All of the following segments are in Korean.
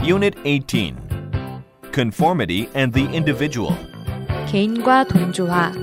Unit 18. Conformity and the individual. 개인과 동조화.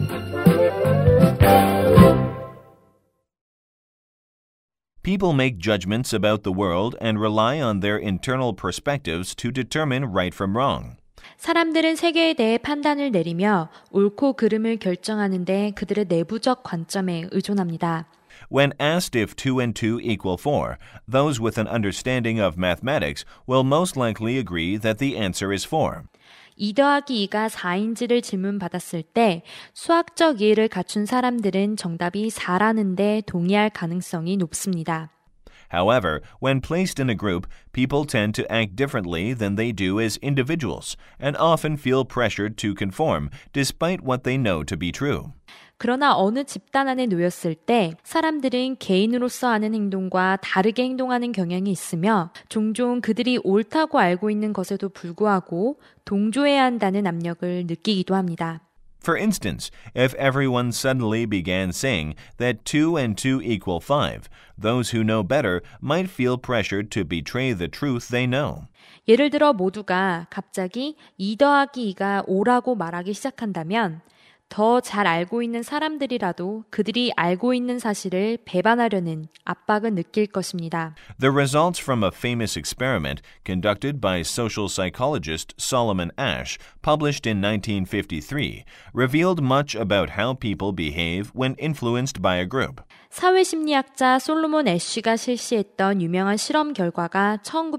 People make judgments about the world and rely on their internal perspectives to determine right from wrong. 사람들은 세계에 대해 판단을 내리며 옳고 그름을 결정하는데 그들의 내부적 관점에 의존합니다. When asked if 2 and 2 equal 4, those with an understanding of mathematics will most likely agree that the answer is 4. 2 더하기 2가 4인지를 질문받았을 때 수학적 이해를 갖춘 사람들은 정답이 4라는데 동의할 가능성이 높습니다. However, when placed in a group, people tend to act differently than they do as individuals and often feel pressured to conform despite what they know to be true. 그러나 어느 집단 안에 놓였을 때 사람들은 개인으로서 하는 행동과 다르게 행동하는 경향이 있으며 종종 그들이 옳다고 알고 있는 것에도 불구하고 동조해야 한다는 압력을 느끼기도 합니다. For instance, if everyone suddenly began saying that 2 and 2 equal 5, those who know better might feel pressured to betray the truth they know. 예를 들어 모두가 갑자기 2 더하기 2가 5라고 말하기 시작한다면 더 잘 알고 있는 사람들이라도 그들이 알고 있는 사실을 배반하려는 압박을 느낄 것입니다. The results from a famous experiment conducted by social psychologist Solomon Asch, published in 1953, revealed much about how people behave when influenced by a group. 사회심리학자 솔로몬 애쉬가 실시했던 유명한 실험 결과가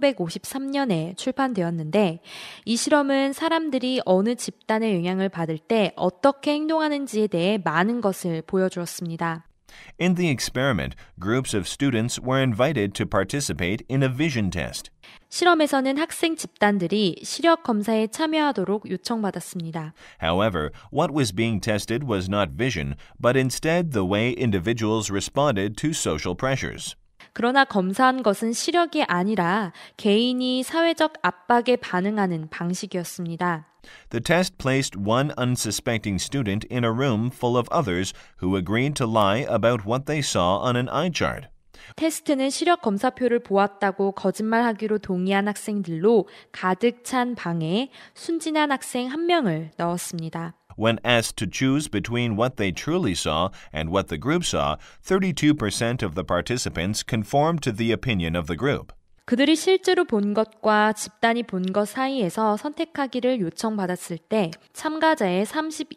1953년에 출판되었는데 이 실험은 사람들이 어느 집단의 영향을 받을 때 어떻게 행동하는지에 대해 많은 것을 보여주었습니다. In the experiment, groups of students were invited to participate in a vision test. 실험에서는 학생 집단들이 시력 검사에 참여하도록 요청받았습니다. However, what was being tested was not vision, but instead the way individuals responded to social pressures. 그러나 검사한 것은 시력이 아니라 개인이 사회적 압박에 반응하는 방식이었습니다. The test placed one unsuspecting student in a room full of others who agreed to lie about what they saw on an eye chart. 테스트는 시력 검사표를 보았다고 거짓말하기로 동의한 학생들로 가득 찬 방에 순진한 학생 1명을 넣었습니다. When asked to choose between what they truly saw and what the group saw, 32% of the participants conformed to the opinion of the group. 그들이 실제로 본 것과 집단이 본 것 사이에서 선택하기를 요청받았을 때 참가자의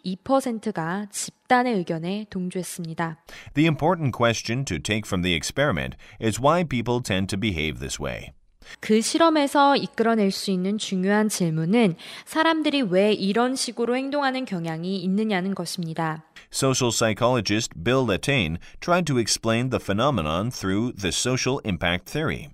32%가 집단의 의견에 동조했습니다. The important question to take from the experiment is why people tend to behave this way. 그 실험에서 이끌어낼 수 있는 중요한 질문은 사람들이 왜 이런 식으로 행동하는 경향이 있느냐는 것입니다. Social psychologist Bill Latane tried to explain the phenomenon through the social impact theory.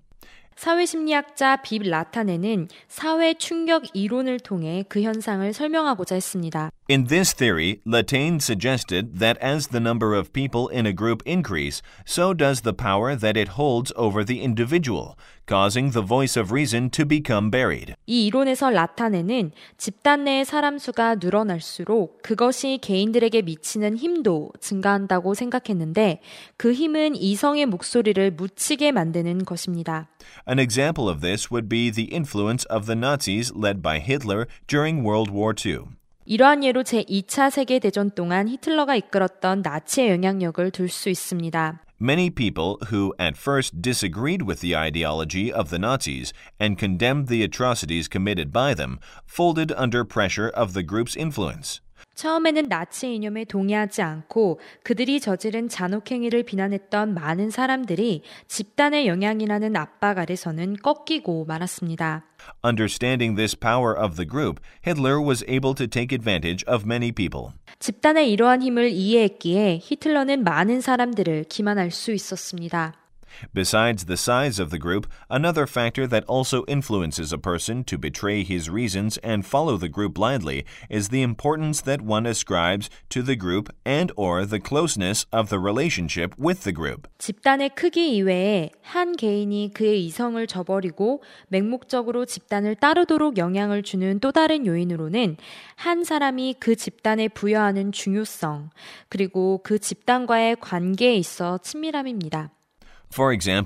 사회심리학자 빕 라타네는 사회 충격 이론을 통해 그 현상을 설명하고자 했습니다. In this theory, Latane suggested that as the number of people in a group increase, so does the power that it holds over the individual, causing the voice of reason to become buried. 이 이론에서 라타네는 집단 내의 사람 수가 늘어날수록 그것이 개인들에게 미치는 힘도 증가한다고 생각했는데 그 힘은 이성의 목소리를 묻히게 만드는 것입니다. An example of this would be the influence of the Nazis led by Hitler during World War II. 이러한 예로 제2차 세계대전 동안 히틀러가 이끌었던 나치의 영향력을 둘 수 있습니다. Many people who at first disagreed with the ideology of the Nazis and condemned the atrocities committed by them folded under pressure of the group's influence. 처음에는 나치 이념에 동의하지 않고 그들이 저지른 잔혹행위를 비난했던 많은 사람들이 집단의 영향이라는 압박 아래서는 꺾이고 말았습니다. Understanding this power of the group, Hitler was able to take advantage of many people. 집단의 이러한 힘을 이해했기에 히틀러는 많은 사람들을 기만할 수 있었습니다. Besides the size of the group, another factor that also influences a person to betray his reasons and follow the group blindly is the importance that one ascribes to the group and/or the closeness of the relationship with the group. 집단의 크기 이외에 한 개인이 그의 이성을 저버리고 맹목적으로 집단을 따르도록 영향을 주는 또 다른 요인으로는 한 사람이 그 집단에 부여하는 중요성, 그리고 그 집단과의 관계에 있어 친밀함입니다. For example,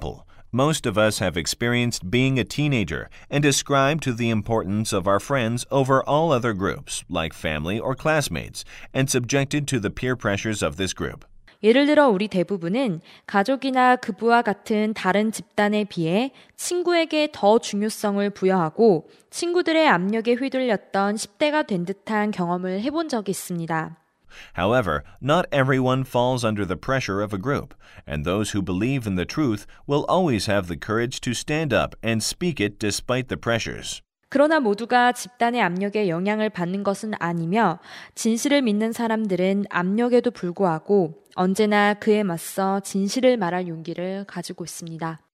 Most of us have experienced being a teenager and ascribe to the importance of our friends over all other groups, like family or classmates, and subjected to the peer pressures of this group. 예를 들어 우리 대부분은 가족이나 그부와 같은 다른 집단에 비해 친구에게 더 중요성을 부여하고 친구들의 압력에 휘둘렸던 10대가 된 듯한 경험을 해본 적이 있습니다. However, not everyone falls under the pressure of a group, and those who believe in the truth will always have the courage to stand up and speak it despite the pressures. 그러나 모두가 집단의 압력에 영향을 받는 것은 아니며 진실을 믿는 사람들은 압력에도 불구하고 언제나 그에 맞서 진실을 말할 용기를 가지고 있습니다.